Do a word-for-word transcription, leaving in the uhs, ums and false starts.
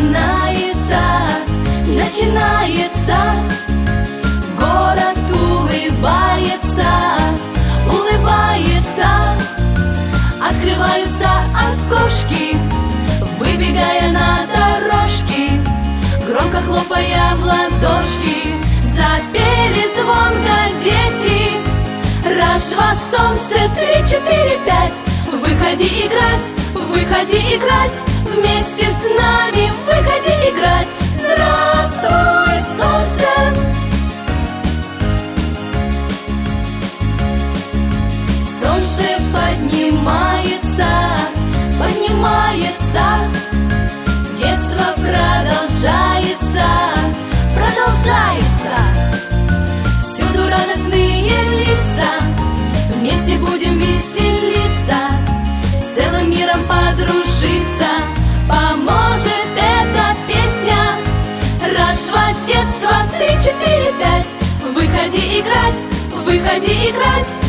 начинается, начинается. Город улыбается, улыбается. Открываются окошки, выбегая на дорожки, громко хлопая в ладошки, запели звонко дети. Раз, два, солнце, три, четыре, пять. Выходи играть, выходи играть, вместе с нами выходи играть. Здравствуй, солнце! Солнце поднимается, поднимается. Детство продолжается, продолжается. Всюду радостные лица, вместе будем веселиться, с целым миром подружиться. Поможет эта песня. Раз, два, детство, три, четыре, пять. Выходи играть, выходи играть.